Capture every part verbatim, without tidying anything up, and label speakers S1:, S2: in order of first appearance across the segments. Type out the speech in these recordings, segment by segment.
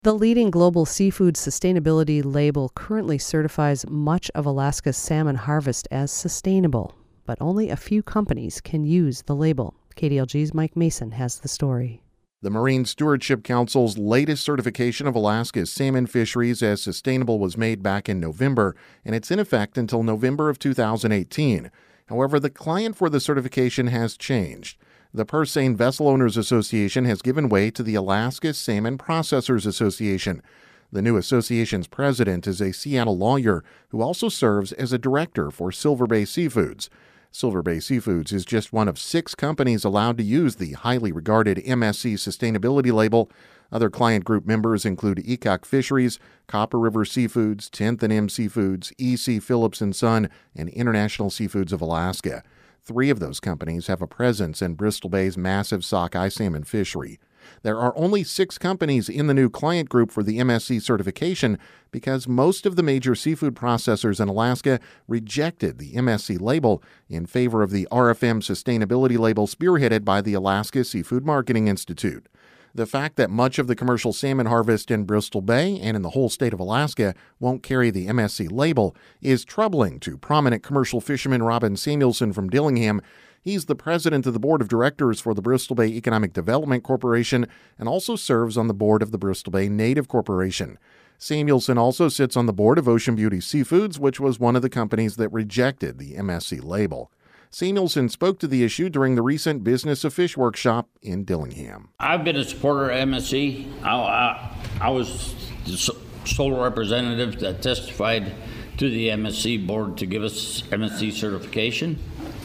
S1: The leading global seafood sustainability label currently certifies much of Alaska's salmon harvest as sustainable, but only a few companies can use the label. K D L G's Mike Mason has the story.
S2: The Marine Stewardship Council's latest certification of Alaska's salmon fisheries as sustainable was made back in November, and it's in effect until November of two thousand eighteen. However, the client for the certification has changed. The Purse Seine Vessel Owners Association has given way to the Alaska Salmon Processors Association. The new association's president is a Seattle lawyer who also serves as a director for Silver Bay Seafoods. Silver Bay Seafoods is just one of six companies allowed to use the highly regarded M S C sustainability label. Other client group members include Ecock Fisheries, Copper River Seafoods, tenth and M Seafoods, E C Phillips and Son, and International Seafoods of Alaska. Three of those companies have a presence in Bristol Bay's massive sockeye salmon fishery. There are only six companies in the new client group for the M S C certification because most of the major seafood processors in Alaska rejected the M S C label in favor of the R F M sustainability label spearheaded by the Alaska Seafood Marketing Institute. The fact that much of the commercial salmon harvest in Bristol Bay and in the whole state of Alaska won't carry the M S C label is troubling to prominent commercial fisherman Robin Samuelson from Dillingham. He's the president of the board of directors for the Bristol Bay Economic Development Corporation and also serves on the board of the Bristol Bay Native Corporation. Samuelson also sits on the board of Ocean Beauty Seafoods, which was one of the companies that rejected the M S C label. Samuelson spoke to the issue during the recent Business of Fish workshop in Dillingham.
S3: I've been a supporter of M S C. I, I, I was the sole representative that testified to the M S C board to give us M S C certification.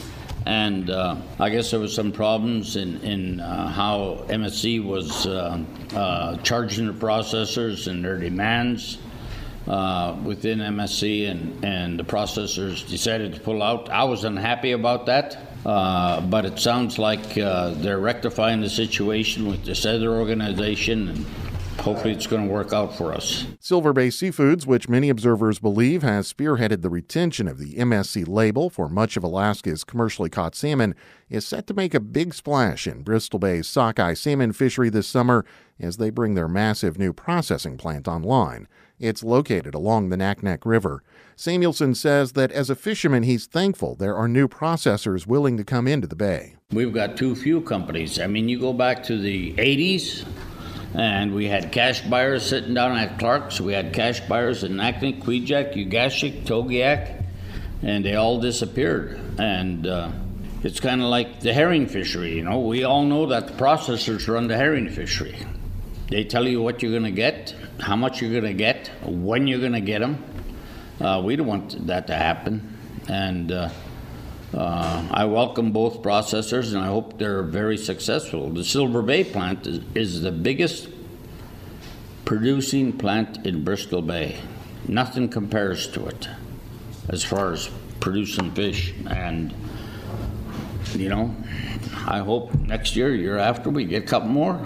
S3: And uh, I guess there was some problems in, in uh, how M S C was uh, uh, charging the processors and their demands uh, within M S C, and, and the processors decided to pull out. I was unhappy about that, uh, but it sounds like uh, they're rectifying the situation with this other organization, and hopefully it's going to work out for us.
S2: Silver Bay Seafoods, which many observers believe has spearheaded the retention of the M S C label for much of Alaska's commercially caught salmon, is set to make a big splash in Bristol Bay's sockeye salmon fishery this summer as they bring their massive new processing plant online. It's located along the Naknek River. Samuelson says that as a fisherman, he's thankful there are new processors willing to come into the bay.
S3: We've got too few companies. I mean, you go back to the eighties, and we had cash buyers sitting down at Clark's. We had cash buyers in Naknek, Kvichak, Ugashik, Togiak, and they all disappeared. And uh, it's kind of like the herring fishery, you know. We all know that the processors run the herring fishery. They tell you what you're going to get, how much you're going to get, when you're going to get them. Uh, we don't want that to happen. And uh, uh, I welcome both processors, and I hope they're very successful. The Silver Bay plant is, is the biggest producing plant in Bristol Bay. Nothing compares to it as far as producing fish. And, you know, I hope next year, year after, we get a couple more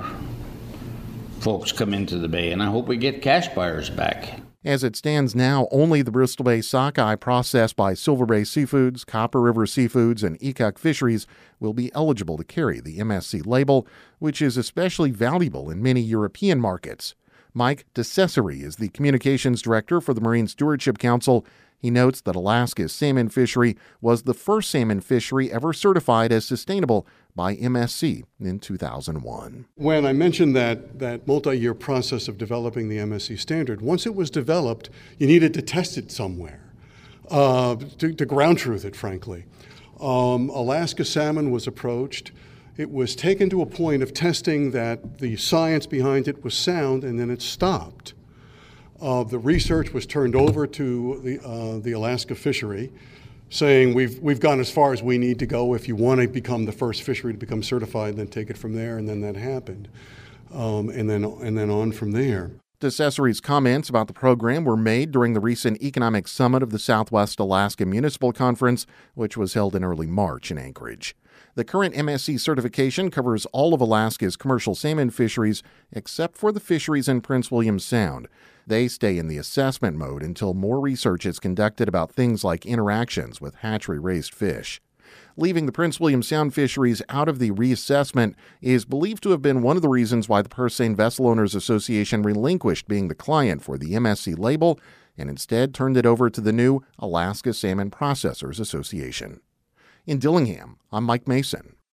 S3: folks come into the bay, and I hope we get cash buyers back.
S2: As it stands now, only the Bristol Bay sockeye processed by Silver Bay Seafoods, Copper River Seafoods, and Ecock Fisheries will be eligible to carry the M S C label, which is especially valuable in many European markets. Mike DeCesare is the communications director for the Marine Stewardship Council. He notes that Alaska's salmon fishery was the first salmon fishery ever certified as sustainable by M S C in two thousand one.
S4: When I mentioned that, that multi-year process of developing the M S C standard, once it was developed, you needed to test it somewhere, uh, to, to ground truth it, frankly. Um, Alaska salmon was approached. It was taken to a point of testing that the science behind it was sound, and then it stopped. Uh, the research was turned over to the, uh, the Alaska fishery, saying we've, we've gone as far as we need to go. If you want to become the first fishery to become certified, then take it from there, and then that happened. Um, and, then, and then on from there.
S2: DeCesare's comments about the program were made during the recent Economic Summit of the Southwest Alaska Municipal Conference, which was held in early March in Anchorage. The current M S C certification covers all of Alaska's commercial salmon fisheries except for the fisheries in Prince William Sound. They stay in the assessment mode until more research is conducted about things like interactions with hatchery-raised fish. Leaving the Prince William Sound fisheries out of the reassessment is believed to have been one of the reasons why the Purse Seine Vessel Owners Association relinquished being the client for the M S C label and instead turned it over to the new Alaska Salmon Processors Association. In Dillingham, I'm Mike Mason.